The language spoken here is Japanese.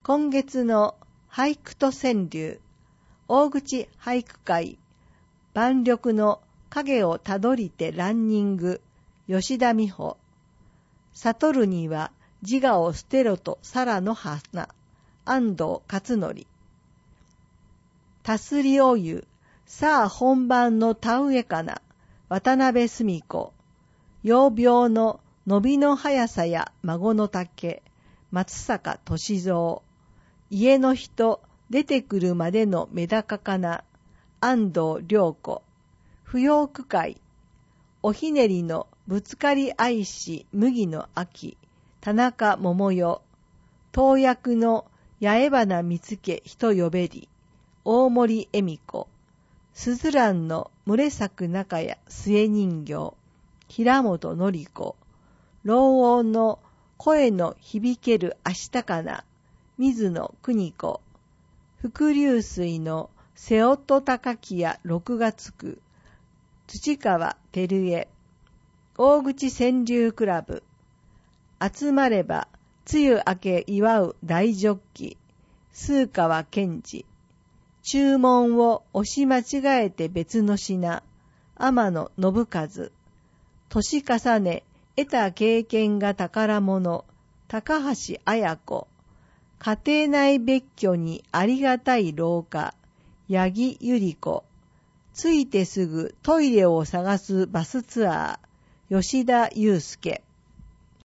今月の俳句と川柳、大口俳句会、万緑の影をたどりてランニング、吉田美穂。悟るには自我を捨てろと皿の花、安藤勝則。たすりお湯、さあ本番の田植えかな、渡辺澄子。幼病の伸びの速さや孫の丈、松坂歳三。家の人出てくるまでのメダカかな、安藤涼子。不要区会、おひねりのぶつかり愛し麦の秋、田中桃代。当役の八重花見つけ人呼べり、大森恵美子。すずらんの群れ咲く中や末人形、平本典子。老王の声の響ける明日かな、水野邦子。伏流水の瀬音高きや6月区、土川照江。大口川柳クラブ、集まれば梅雨明け祝う大ジョッキ、数川健二。注文を押し間違えて別の品、天野信和。年重ね得た経験が宝物、高橋綾子。家庭内別居にありがたい廊下、八木由里子。ついてすぐトイレを探すバスツアー、吉田祐介。